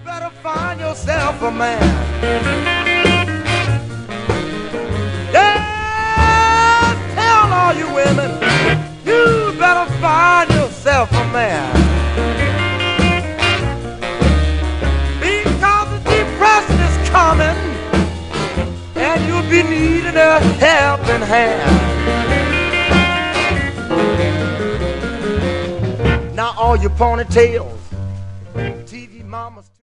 better find yourself a man. Yeah, tell all you women, you better find yourself a man. Because the depression is coming, and you'll be needing a helping hand. Now all your ponytails, TV mamas.